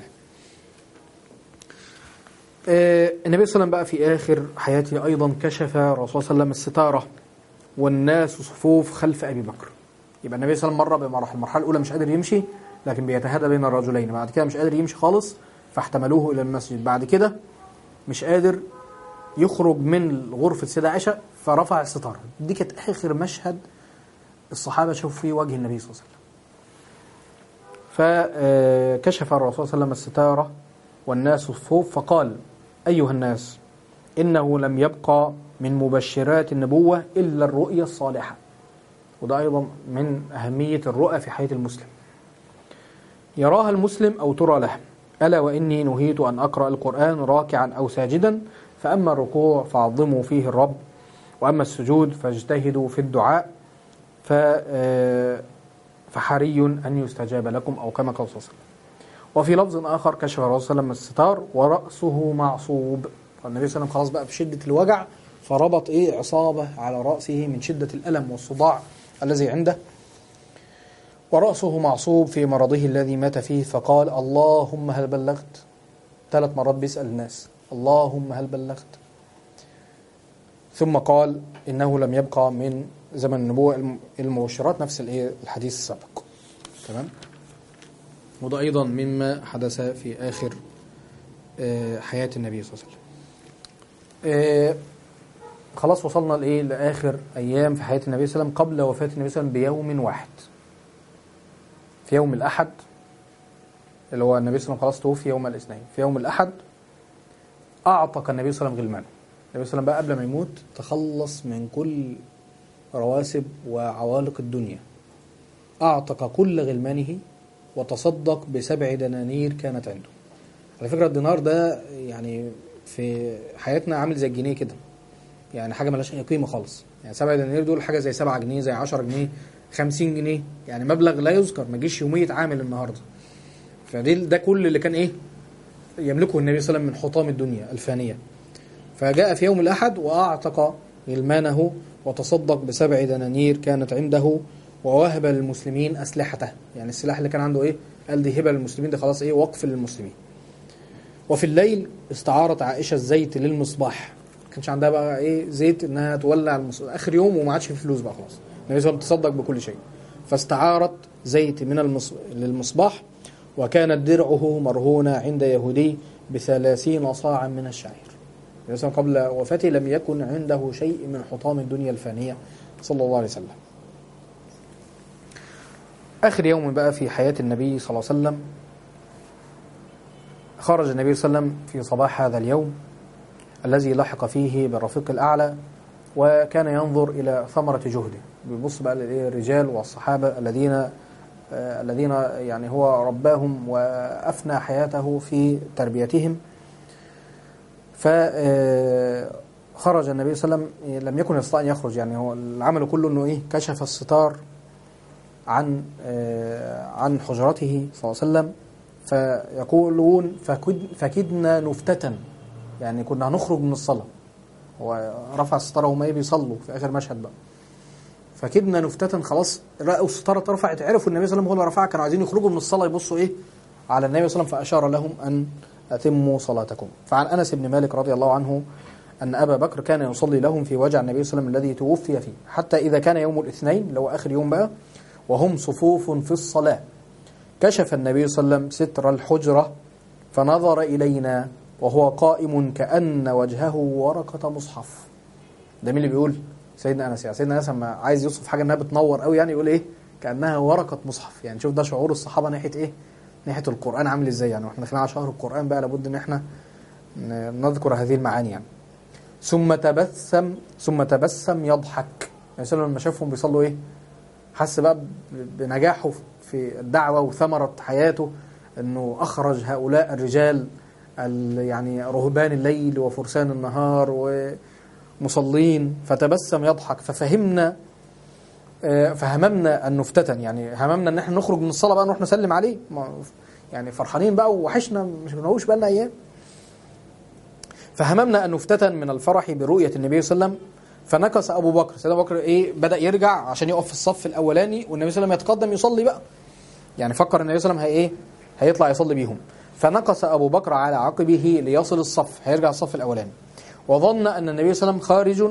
النبي صلى الله عليه وسلم بقى في اخر حياته ايضا كشف الرسول صلى الله عليه وسلم الستاره والناس صفوف خلف ابي بكر. يبقى النبي صلى الله عليه وسلم مر بمراحل. المرحله الاولى مش قادر يمشي لكن بيتهادى بين الرجلين، بعد كده مش قادر يمشي خالص فاحتملوه إلى المسجد، بعد كده مش قادر يخرج من غرفة سيدة عائشة فرفع الستار. دي كانت آخر مشهد الصحابة شافوا فيه وجه النبي صلى الله عليه وسلم. فكشف الرسول صلى الله عليه وسلم الستارة والناس صفوف فقال أيها الناس إنه لم يبقى من مبشرات النبوة إلا الرؤيا الصالحة. وده أيضا من أهمية الرؤى في حياة المسلم، يراها المسلم أو ترى له. ألا وإني نهيت أن أقرأ القرآن راكعا أو ساجدا، فأما الركوع فعظموا فيه الرب، وأما السجود فاجتهدوا في الدعاء، فحري أن يستجاب لكم، أو كما قال صلى الله عليه وسلم. وفي لفظ آخر كشف الرسول صلى الله عليه وسلم الستار ورأسه معصوب. فالنبي صلى الله عليه وسلم خلاص بقى بشدة الوجع فربط عصابة على رأسه من شدة الألم والصداع الذي عنده، ورأسه معصوب في مرضه الذي مات فيه. فقال اللهم هل بلغت؟ 3 مرات بيسأل الناس اللهم هل بلغت؟ ثم قال إنه لم يبقى من زمن النبوة المبشرات، نفس الحديث السابق. تمام. وده أيضا مما حدث في آخر حياة النبي صلى الله عليه وسلم. خلاص وصلنا لآخر أيام في حياة النبي صلى الله عليه وسلم قبل وفاة النبي صلى الله عليه وسلم بيوم واحد. في يوم الأحد اللي هو النبي صلى الله عليه وسلم خلاص توفي يوم الاثنين، في يوم الأحد أعتق النبي صلى الله عليه وسلم غلمانه. النبي صلى الله عليه وسلم بقى قبل ما يموت تخلص من كل رواسب وعوالق الدنيا، أعتق كل غلمانه وتصدق ب7 دنانير كانت عنده. على فكرة الدينار ده يعني في حياتنا عامل زي الجنيه كده، يعني حاجة ملاش أي قيمة خالص. يعني 7 دنانير دول حاجة زي 7 جنيه، زي 10 جنيه، 50 جنيه، يعني مبلغ لا يذكر، ما جيش يومية عامل النهاردة. ده كل اللي كان يملكه النبي صلى الله عليه وسلم من حطام الدنيا الفانية. فجاء في يوم الأحد وأعتق غلمانه وتصدق ب7 دنانير كانت عنده، ووهب للمسلمين أسلحته. يعني السلاح اللي كان عنده قال دي هبة للمسلمين، ده خلاص وقف للمسلمين. وفي الليل استعارت عائشة الزيت للمصباح. ما كانش عندها بقى زيت انها تولع اخر يوم وما عادش في فلوس بقى خلاص، النبي صلى الله عليه وسلم تصدق بكل شيء، فاستعارت زيت من للمصباح. وكانت درعه مرهونة عند يهودي ب30 صاعا من الشعير. النبي صلى الله عليه وسلم قبل وفاته لم يكن عنده شيء من حطام الدنيا الفانية صلى الله عليه وسلم. آخر يوم بقى في حياة النبي صلى الله عليه وسلم خرج النبي صلى الله عليه وسلم في صباح هذا اليوم الذي لحق فيه بالرفيق الأعلى، وكان ينظر إلى ثمرة جهده. بيبص بقى للرجال والصحابة الذين يعني هو رباهم وأفنى حياته في تربيتهم. فخرج النبي صلى الله عليه وسلم، لم يكن يستطيع أن يخرج، يعني هو العمل كله أنه كشف الستار عن حجرته صلى الله عليه وسلم. فيقولون فكدنا نفتتن، يعني كنا هنخرج من الصلاة. هو رفع الستارة وهم بيصلوا في آخر مشهد بقى، فكدنا نفتتن، خلاص رأوا الستارة اترفعت، عرفوا النبي صلى الله عليه وسلم هو اللي رفعها، كانوا عايزين يخرجوا من الصلاة يبصوا على النبي صلى الله عليه وسلم، فأشار لهم أن أتموا صلاتكم. فعن أنس بن مالك رضي الله عنه أن أبا بكر كان يصلي لهم في وجع النبي صلى الله عليه وسلم الذي توفي فيه، حتى إذا كان يوم الاثنين اللي هو آخر يوم بقى وهم صفوف في الصلاة، كشف النبي صلى الله عليه وسلم ستر الحجرة فنظر إلينا وهو قائم كأن وجهه ورقة مصحف. ده مين اللي بيقول؟ سيدنا انس. يعني سيدنا انس لما عايز يوصف حاجه انها بتنور قوي يعني يقول ايه كانها ورقه مصحف. يعني شوف ده شعور الصحابه ناحيه ايه، ناحيه القران عامل ازاي يعني. واحنا داخلين على شهر القران بقى لابد ان احنا نذكر هذه المعاني يعني. ثم تبسم يضحك. يعني لما شافهم بيصلوا ايه حس بقى بنجاحه في الدعوه وثمره حياته انه اخرج هؤلاء الرجال يعني رهبان الليل وفرسان النهار ومصلين. فتبسم يضحك ففهمنا فهممنا أن نفتتن. يعني هممنا ان احنا نخرج من الصلاة بقى نروح نسلم عليه يعني فرحانين بقى ووحشنا مش بنقوش بقى لنا ايام. فهممنا أن نفتتن من الفرح برؤية النبي صلى الله عليه وسلم. فنكس أبو بكر. سيدنا أبو بكر ايه بدأ يرجع عشان يقف في الصف الأولاني والنبي صلى الله عليه وسلم يتقدم يصلي بقى. يعني فكر النبي صلى الله عليه وسلم هيطلع يصلي بيهم. فنقص أبو بكر على عقبه ليصل الصف، هيرجع الصف الأولاني. وظن أن النبي صلى الله عليه وسلم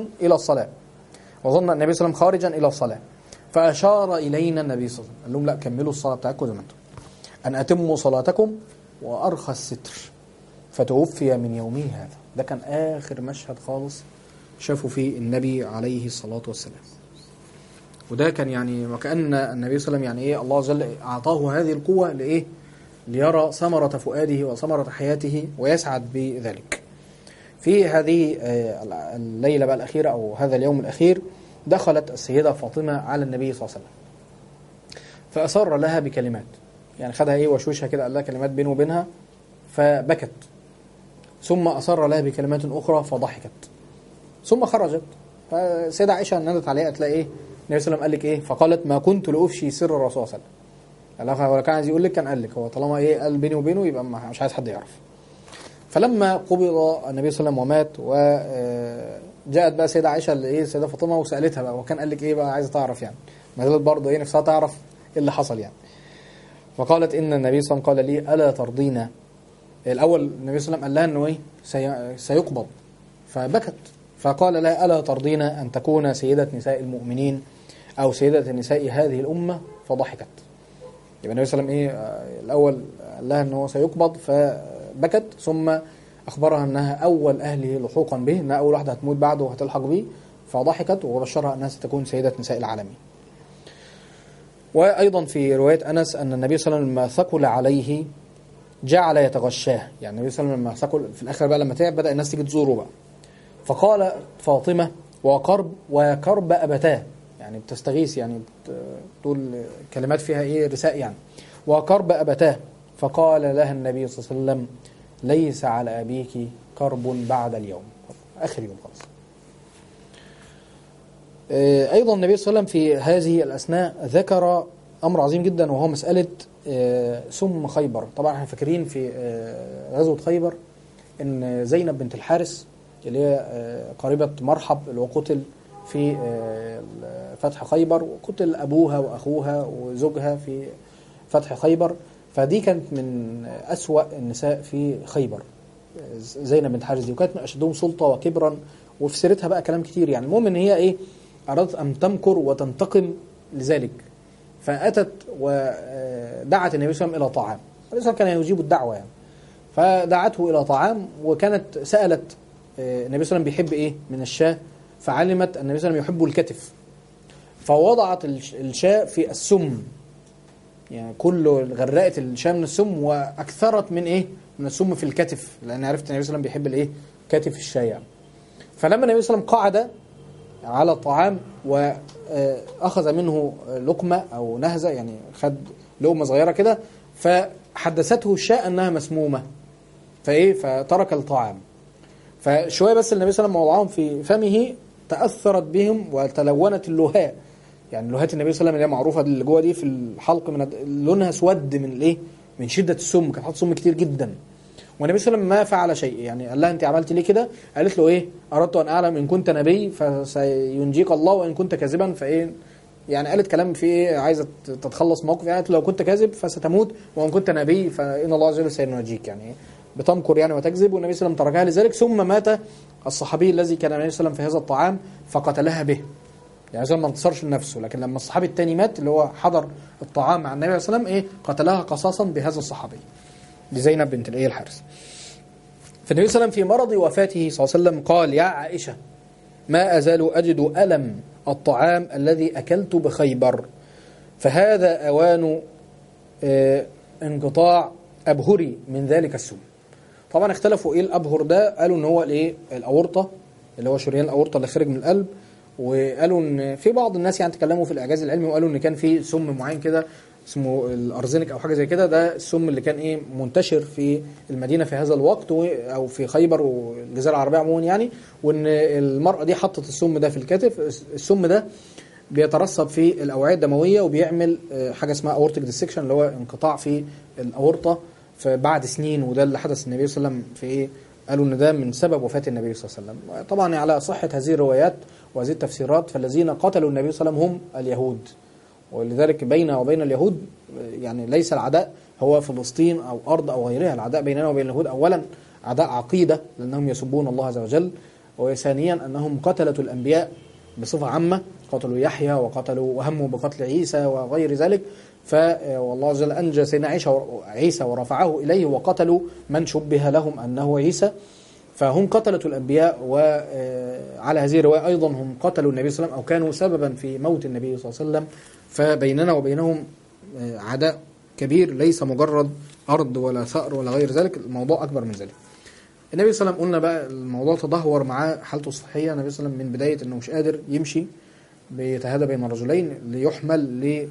خارجا إلى الصلاة. فأشار إلينا النبي صلى الله عليه وسلم قال لهم لا كملوا الصلاة بتاعتكم زي ما انتم، أن أتموا صلاتكم وأرخى الستر. فتوفي من يومه هذا. ده كان آخر مشهد خالص شافوا فيه النبي عليه الصلاة والسلام. وده كان يعني وكأن النبي صلى الله عليه وسلم يعني الله عز وجل أعطاه هذه القوة ليرى ثمرة فؤاده وثمرة حياته ويسعد بذلك. في هذه الليلة بقى الأخيرة أو هذا اليوم الأخير دخلت السيدة فاطمة على النبي صلى الله عليه وسلم فأسر لها بكلمات. يعني خدها وشوشها كده قال لها كلمات بينه وبينها فبكت. ثم أسر لها بكلمات أخرى فضحكت. ثم خرجت. فسيدة عائشة نادت عليها قالت لها النبي صلى الله عليه وسلم قال لك فقالت ما كنت لأفشي سر الرسول صلى الله عليه وسلم. قال لها ولا كان عايز يقول لك كان قال لك. هو طالما قال بيني وبينه يبقى مش عايز حد يعرف. فلما قبض النبي صلى الله عليه وسلم ومات وجاءت بقى سيدة عائشة السيدة فاطمة وسألتها بقى وكان قال لك بقى عايزة تعرف يعني ما زالت برضه نفسها تعرف ايه اللي حصل يعني. فقالت إن النبي صلى الله عليه وسلم قال لي ألا ترضين. الأول النبي صلى الله عليه وسلم قال لها إنه سيقبض فبكت. فقال لها ألا ترضين أن تكون سيدة نساء المؤمنين أو سيدة نساء هذه الأمة. فضحكت. يبقى النبي صلى الله عليه وسلم الأول قال لها أنه سيقبض فبكت. ثم أخبرها أنها أول أهله لحوقا به، أنها أول واحدة هتموت بعده وهتلحق به. فضحكت وبشرها أنها ستكون سيدة نساء العالمين. وأيضا في رواية أنس أن النبي صلى الله عليه وسلم لما ثقل عليه جعل يتغشاه. يعني النبي صلى الله عليه وسلم لما ثقل في الآخر بقى لما تعب بدأ الناس تيجي تزوره بقى. فقال فاطمة وكرب أبتاه. يعني بتستغيث يعني تقول كلمات فيها رساء يعني. وكرب أبتاه. فقال لها النبي صلى الله عليه وسلم ليس على أبيك كرب بعد اليوم. آخر يوم خلاص. أيضا النبي صلى الله عليه وسلم في هذه الأثناء ذكر أمر عظيم جدا وهو مسألة سم خيبر. طبعا احنا فاكرين في غزوة خيبر ان زينب بنت الحارث اللي هي قريبة مرحب اللي هو قتل في فتح خيبر، وقتل أبوها وأخوها وزوجها في فتح خيبر. فدي كانت من أسوأ النساء في خيبر زينب بنت الحارث دي، وكانت من أشدهم سلطة وكبرا. وفي سيرتها بقى كلام كتير. يعني المهم ان هي أرادت أن تمكر وتنتقم لذلك. فأتت ودعت النبي صلى الله عليه وسلم إلى طعام. النبي صلى الله عليه وسلم كان يجيب الدعوة يعني. فدعته إلى طعام وكانت سألت النبي صلى الله عليه وسلم بيحب من الشاة. فعلمت أن النبي صلى الله عليه وسلم يحب الكتف. فوضعت الشاة في السم. يعني كل غرقت الشاة من السم وأكثرت من السم في الكتف، لأن عرفت النبي صلى الله عليه وسلم بيحب كتف الشاة يعني. فلما النبي صلى الله عليه وسلم قعد على الطعام وأخذ منه لقمة أو نهزة، يعني خد لقمة صغيرة كده، فحدثته الشاة أنها مسمومة فترك الطعام. فشوية بس النبي صلى الله عليه وسلم وضعهم في فمه تأثرت بهم وتلونت اللهاء. يعني لهات النبي صلى الله عليه وسلم اللي هي معروفة اللي جوه دي في الحلق لونها اسود من شدة السم. كان حاط سم كتير جدا. والنبي صلى الله عليه وسلم ما فعل شيء. يعني قال لها انت عملت ليه كده؟ قالت له اردت ان اعلم ان كنت نبي فسينجيك الله وان كنت كاذبا يعني قالت كلام فيه عايزه تتخلص موقف. قالت لو كنت كاذب فستموت وان كنت نبي فان الله عز وجل سينجيك. يعني بتمكر وتكذب. والنبي صلى الله عليه وسلم تركها لذلك. ثم مات الصحابي الذي كان النبي صلى الله عليه وسلم في هذا الطعام فقتلها به. يعني ما انتصرش لنفسه، لكن لما الصحابي الثاني مات اللي هو حضر الطعام مع النبي صلى الله عليه وسلم قتلها قصاصا بهذا الصحابي لزينب بنت الحارث. فالنبي صلى الله عليه وسلم في مرض وفاته صلى الله عليه وسلم قال يا عائشة ما أزال أجد ألم الطعام الذي أكلت بخيبر، فهذا أوان انقطاع أبهري من ذلك السم. طبعا اختلفوا إيه الأبهر ده، قالوا إن هو الإيه الأورطة، اللي هو شريان الأورطة اللي خرج من القلب، وقالوا إن في بعض الناس يعني تكلموا في الإعجاز العلمي وقالوا إن كان في سم معين كده اسمه الأرزنك أو حاجة زي كده، ده السم اللي كان إيه منتشر في المدينة في هذا الوقت أو في خيبر والجزيرة العربية عموما يعني، وإن المرأة دي حطت السم ده في الكتف. السم ده بيترسب في الأوعية الدموية وبيعمل حاجة اسمها أورتيك ديسكشن، اللي هو انقطاع في الأورطة فبعد سنين، وده اللي حدث النبي صلى الله عليه وسلم في إيه، قالوا إن ده من سبب وفاة النبي صلى الله عليه وسلم. طبعا على صحة هذه الروايات وهذه التفسيرات، فالذين قتلوا النبي صلى الله عليه وسلم هم اليهود، ولذلك بين وبين اليهود يعني ليس العداء هو فلسطين أو أرض أو غيرها، العداء بيننا وبين اليهود أولا عداء عقيدة لأنهم يسبون الله عز وجل، وثانيا أنهم قتلة الأنبياء بصفة عامة، قتلوا يحيى وقتلوا وهموا بقتل عيسى وغير ذلك، والله عز وجل أنجى سيدنا عيسى ورفعه إليه، وقتلوا من شبه لهم أنه عيسى، فهم قتلة الأنبياء. وعلى هذه الرواية أيضا هم قتلوا النبي صلى الله عليه وسلم أو كانوا سببا في موت النبي صلى الله عليه وسلم، فبيننا وبينهم عداء كبير ليس مجرد أرض ولا ثأر ولا غير ذلك، الموضوع أكبر من ذلك. النبي صلى الله عليه وسلم قلنا بقى الموضوع تدهور معاه حالته الصحية. النبي صلى الله عليه وسلم من بداية أنه مش قادر يمشي، بيتهادى بين رجلين ليحمل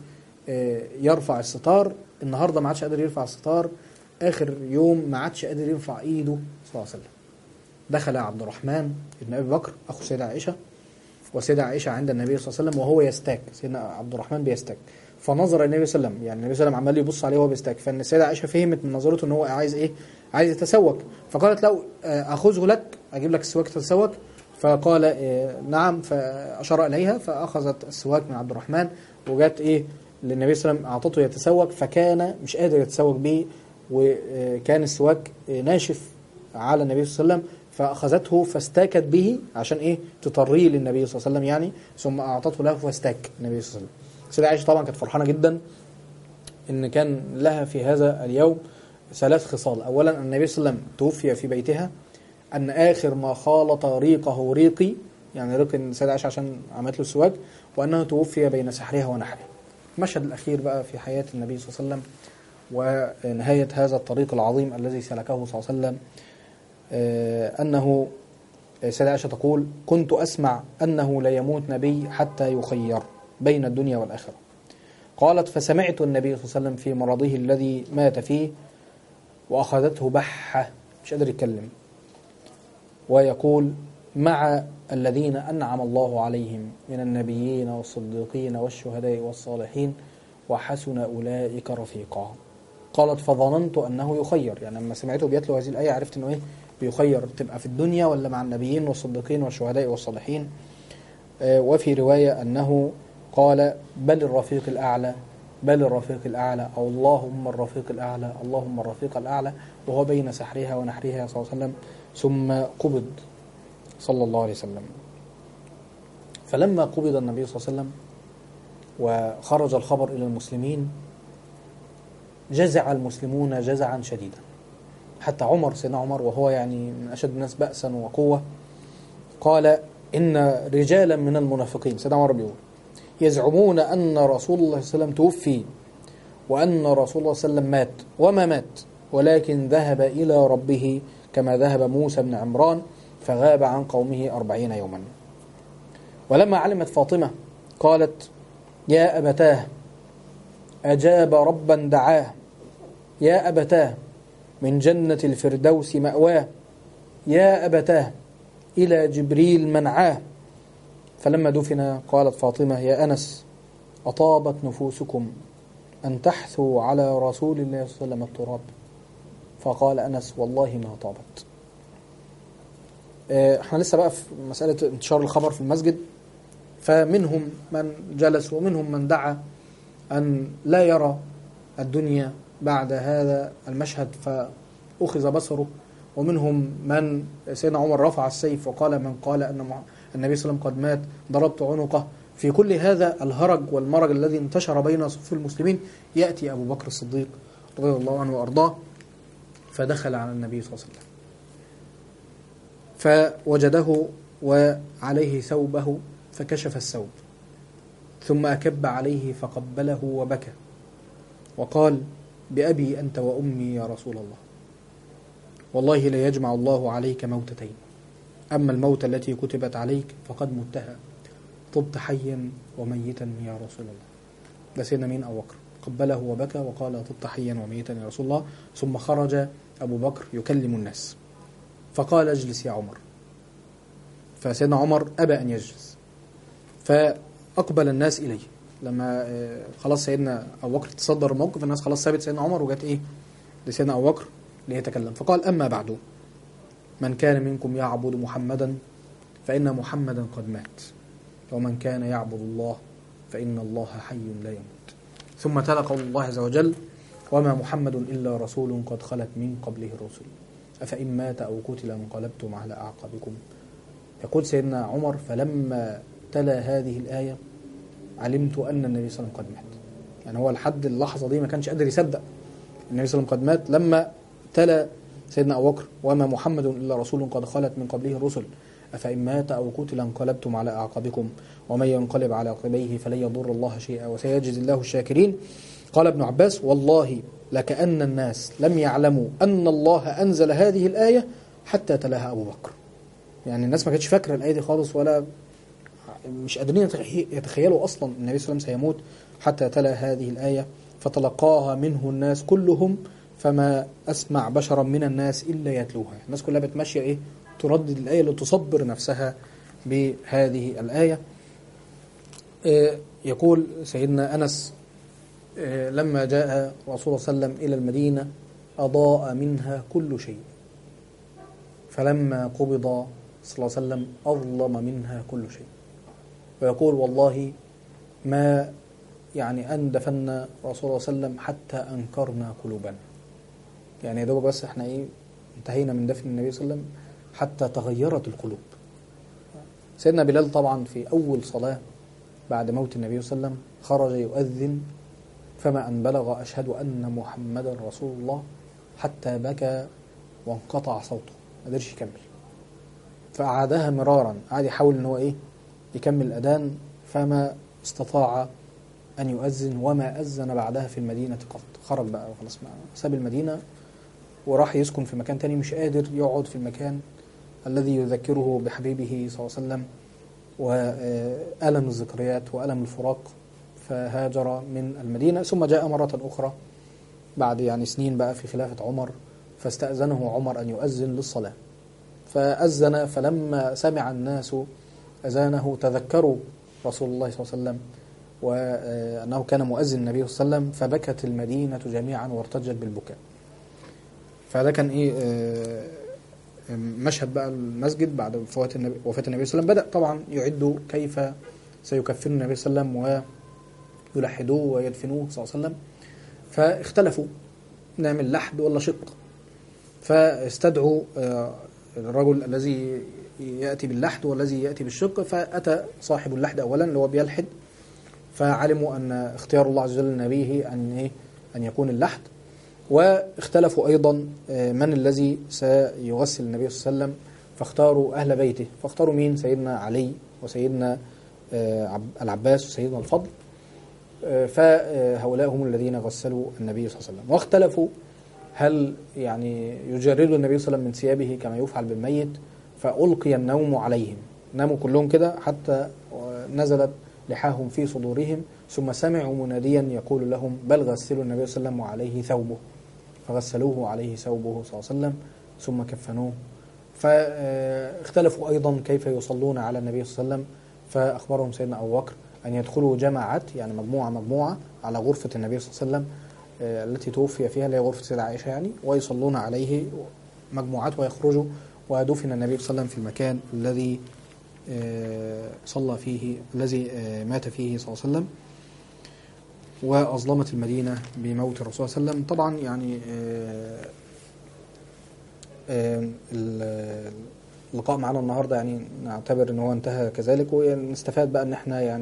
يرفع الستار. النهاردة ما عادش قادر يرفع الستار، آخر يوم ما عادش قادر يرفع إيده صلى الله عليه وسلم. دخل عبد الرحمن ابن أبي بكر أخو سيدة عائشة، وسيدة عائشة عند النبي صلى الله عليه وسلم وهو يستاك، سيدنا عبد الرحمن بيستاك، فنظر النبي صلى الله عليه وسلم، يعني النبي صلى الله عليه وسلم عمال يبص عليه وهو بيستاك، فان السيدة عائشة فهمت من نظرته ان هو عايز ايه، عايز يتسوك، فقالت له اخذه لك، اجيب لك السواك تتسوك، فقال نعم، فاشار اليها فاخذت السواك من عبد الرحمن وجات ايه للنبي صلى الله عليه وسلم اعطته يتسوك، فكان مش قادر يتسوك به، وكان السواك ناشف على النبي صلى الله عليه وسلم، فأخذته فاستاكت به عشان إيه تطريه للنبي صلى الله عليه وسلم يعني، ثم أعطته له فاستاك النبي صلى الله عليه وسلم. سيدة عائشة طبعا كانت فرحانة جدا إن كان لها في هذا اليوم ثلاث خصال. أولا أن النبي صلى الله عليه وسلم توفي في بيتها، أن آخر ما خالط ريقه ريقي، يعني ريق السيدة عائشة عشان عملت له السواك، وأنه توفي بين سحرها ونحرها. المشهد الأخير بقى في حياة النبي صلى الله عليه وسلم ونهاية هذا الطريق العظيم الذي سلكه صلى الله عليه وسلم، أنه سيدة عائشة تقول: كنت أسمع أنه لا يموت نبي حتى يخير بين الدنيا والآخرة. قالت: فسمعت النبي صلى الله عليه وسلم في مرضه الذي مات فيه وأخذته بحة، مش قادر يتكلم، ويقول: مع الذين أنعم الله عليهم من النبيين والصديقين والشهداء والصالحين وحسن أولئك رفيقا. قالت: فظننت أنه يخير، يعني لما سمعته بيتلو هذه الآية عرفت أنه إيه بيخير، تبقى في الدنيا ولا مع النبيين والصديقين والشهداء والصالحين. وفي رواية أنه قال: بل الرفيق الأعلى، بل الرفيق الأعلى، أو اللهم الرفيق الأعلى، اللهم الرفيق الأعلى، وهو بين سحرها ونحرها صلى الله عليه وسلم، ثم قبض صلى الله عليه وسلم. فلما قبض النبي صلى الله عليه وسلم وخرج الخبر إلى المسلمين، جزع المسلمون جزعا شديدا، حتى عمر، سيدنا عمر، وهو يعني من أشد الناس بأسا وقوة، قال: إن رجالا من المنافقين، سيدنا عمر بيقول، يزعمون أن رسول الله صلى الله عليه وسلم توفي، وأن رسول الله صلى الله عليه وسلم مات، وما مات، ولكن ذهب إلى ربه كما ذهب موسى بن عمران فغاب عن قومه 40 يوما. ولما علمت فاطمة قالت: يا أبتاه، أجاب ربا دعاه، يا أبتاه، من جنة الفردوس مأواه، يا أبتاه، إلى جبريل منعاه. فلما دفن قالت فاطمة: يا أنس، أطابت نفوسكم أن تحثوا على رسول الله صلى الله عليه وسلم التراب؟ فقال أنس: والله ما طابت. احنا لسه بقى في مسألة انتشار الخبر في المسجد، فمنهم من جلس ومنهم من دعا أن لا يرى الدنيا بعد هذا المشهد فأخذ بصره، ومنهم من سيدنا عمر رفع السيف وقال: من قال أن النبي صلى الله عليه وسلم قد مات ضربت عنقه. في كل هذا الهرج والمرج الذي انتشر بين صفوف المسلمين، يأتي أبو بكر الصديق رضي الله عنه وأرضاه فدخل على النبي صلى الله عليه وسلم فوجده وعليه ثوبه فكشف الثوب، ثم أكب عليه فقبله وبكى وقال: بأبي أنت وأمي يا رسول الله، والله لا يجمع الله عليك موتتين، أما الموت التي كتبت عليك فقد متها، طبت حيا وميتا يا رسول الله. ده سيدنا مين؟ أبو بكر. قبله وبكى وقال: طبت حيا وميتا يا رسول الله. ثم خرج أبو بكر يكلم الناس فقال: اجلس يا عمر. فسيدنا عمر أبى أن يجلس، فأقبل الناس إليه. لما خلاص سيدنا أبو بكر تصدر الموقف، الناس خلاص سابت سيدنا عمر وجات إيه لسيدنا أبو بكر ليتكلم. فقال: أما بعد، من كان منكم يعبد محمدا فإن محمدا قد مات، ومن كان يعبد الله فإن الله حي لا يموت. ثم تلا قول الله عز وجل: وما محمد إلا رسول قد خلت من قبله الرسل أفإن مات أو قتل انقلبتم على أعقابكم. يقول سيدنا عمر: فلما تلا هذه الآية علمت أن النبي صلى الله عليه وسلم قد مات. يعني هو لحد اللحظة دي ما كانش قادر يصدق النبي صلى الله عليه وسلم قد مات. لما تلا سيدنا أبو بكر: وما محمد إلا رسول قد خلت من قبله الرسل أفإن مات أو قتل انقلبتم على أعقابكم ومن ينقلب على عقبيه فلن يضر الله شيئا وسيجزي الله الشاكرين. قال ابن عباس: والله لكأن الناس لم يعلموا أن الله أنزل هذه الآية حتى تلاها أبو بكر. يعني الناس ما كانتش فاكرة الآية دي خالص، ولا مش قادرين يتخيلوا أصلا النبي صلى الله عليه وسلم سيموت حتى تلا هذه الآية. فتلقاها منه الناس كلهم فما أسمع بشرا من الناس إلا يتلوها. الناس كلها بتمشي إيه تردد الآية لتصبر نفسها بهذه الآية. يقول سيدنا أنس: لما جاء رسول الله صلى الله عليه وسلم إلى المدينة أضاء منها كل شيء، فلما قبض صلى الله عليه وسلم أظلم منها كل شيء. ويقول: والله ما أن دفن رسول الله صلى الله عليه وسلم حتى أنكرنا قلوبنا. يعني يا دوب بس احنا انتهينا من دفن النبي صلى الله عليه وسلم حتى تغيرت القلوب. سيدنا بلال طبعا في أول صلاة بعد موت النبي صلى الله عليه وسلم خرج يؤذن، فما أن بلغ أشهد أن محمدا رسول الله حتى بكى وانقطع صوته، ما قدرش يكمل. فأعادها مرارا، قعد يحاول ان هو يكمل الأذان، فما استطاع أن يؤذن، وما أذن بعدها في المدينة قط. خرج بقى وخلاص، ساب المدينة وراح يسكن في مكان تاني، مش قادر يقعد في المكان الذي يذكره بحبيبه صلى الله عليه وسلم وألم الذكريات وألم الفراق، فهاجر من المدينة. ثم جاء مرة أخرى بعد سنين بقى في خلافة عمر، فاستأذنه عمر أن يؤذن للصلاة، فأذن. فلما سمع الناس أذانه تذكروا رسول الله صلى الله عليه وسلم وأنه كان مؤذن النبي صلى الله عليه وسلم، فبكت المدينة جميعا وارتجت بالبكاء. فده كان مشهد بقى المسجد بعد وفاة النبي صلى الله عليه وسلم. بدأ طبعا يعدوا كيف سيكفن النبي صلى الله عليه وسلم ويلحدوه ويدفنوه صلى الله عليه وسلم. فاختلفوا نعمل لحد ولا شق، فاستدعوا الرجل الذي يأتي باللحد والذي يأتي بالشق. فأتى صاحب اللحد أولا اللي هو بيلحد، فعلموا أن اختيار الله عز وجل لنبيه أن يكون اللحد. واختلفوا أيضا من الذي سيغسل النبي صلى الله عليه وسلم، فاختاروا أهل بيته. فاختاروا مين؟ سيدنا علي وسيدنا العباس وسيدنا الفضل، فهؤلاء هم الذين غسلوا النبي صلى الله عليه وسلم. واختلفوا هل يجرد النبي صلى الله عليه وسلم من ثيابه كما يفعل بالميت، فألقي النوم عليهم، ناموا كلهم كده حتى نزلت لحاهم في صدورهم، ثم سمعوا مناديا يقول لهم: بل غسلوا النبي صلى الله عليه وسلم وعليه ثوبه، فغسلوه عليه ثوبه صلى الله عليه وسلم ثم كفنوه. فاختلفوا أيضا كيف يصلون على النبي صلى الله عليه وسلم، فأخبرهم سيدنا أبو بكر أن يدخلوا جماعات، مجموعة على غرفة النبي صلى الله عليه وسلم التي توفي فيها، اللي هي غرفة سيدة عائشة ويصلون عليه مجموعات ويخرجوا. ودفن النبي صلى الله عليه وسلم في المكان الذي صلى فيه، الذي مات فيه صلى الله عليه وسلم. وأظلمت المدينة بموت الرسول صلى الله عليه وسلم. طبعا اللقاء معنا النهاردة نعتبر أنه انتهى كذلك، ونستفاد بقى أن احنا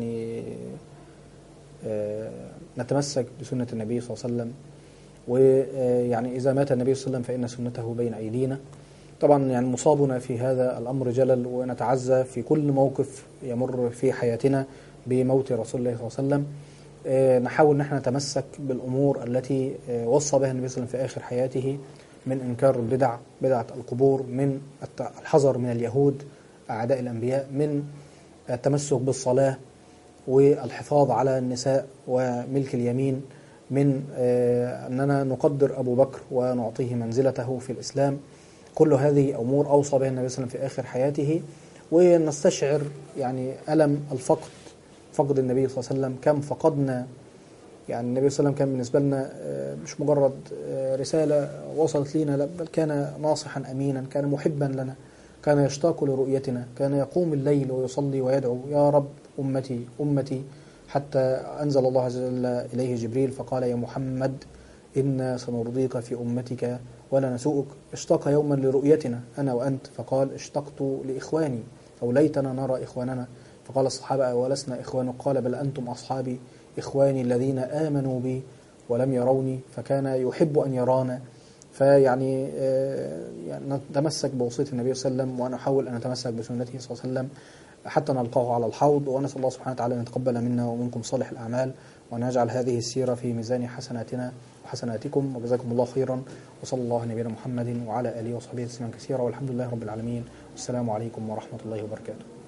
نتمسك بسنة النبي صلى الله عليه وسلم. إذا مات النبي صلى الله عليه وسلم فإن سنته بين أيدينا، طبعا يعني مصابنا في هذا الأمر جلل، ونتعزى في كل موقف يمر في حياتنا بموت رسول الله صلى الله عليه وسلم. نحاول نحن نتمسك بالأمور التي وصى بها النبي صلى الله عليه وسلم في آخر حياته، من إنكار البدع، بدعة القبور، من الحذر من اليهود أعداء الأنبياء، من التمسك بالصلاة والحفاظ على النساء وملك اليمين، من أننا نقدر أبو بكر ونعطيه منزلته في الإسلام. كل هذه أمور أوصى بها النبي صلى الله عليه وسلم في آخر حياته، ونستشعر يعني ألم الفقد، فقد النبي صلى الله عليه وسلم. كم فقدنا، يعني النبي صلى الله عليه وسلم كان بالنسبة لنا مش مجرد رسالة وصلت لنا، بل كان ناصحا أمينا، كان محبا لنا، كان يشتاق لرؤيتنا، كان يقوم الليل ويصلي ويدعو يا رب أمتي أمتي، حتى أنزل الله عز وجل إليه جبريل فقال يا محمد إنا سنرضيك في أمتك ولا نسوءك. اشتاق يوما لرؤيتنا أنا وأنت فقال اشتقت لإخواني، أو ليتنا نرى إخواننا. فقال الصحابة ولسنا إخوان؟ قال بل أنتم أصحابي، إخواني الذين آمنوا بي ولم يروني، فكان يحب أن يرانا. فيعني نتمسك بوصية النبي صلى الله عليه وسلم، ونحاول أن نتمسك بسنته صلى الله عليه وسلم حتى نلقاه على الحوض. ونسأل الله سبحانه وتعالى أن يتقبل منا ومنكم صالح الأعمال، وأن يجعل هذه السيرة في ميزان حسناتنا وحسناتكم، وجزاكم الله خيرا. وصلى الله على نبينا محمد وعلى آله وصحبه وسلم كثيرا، والحمد لله رب العالمين، والسلام عليكم ورحمة الله وبركاته.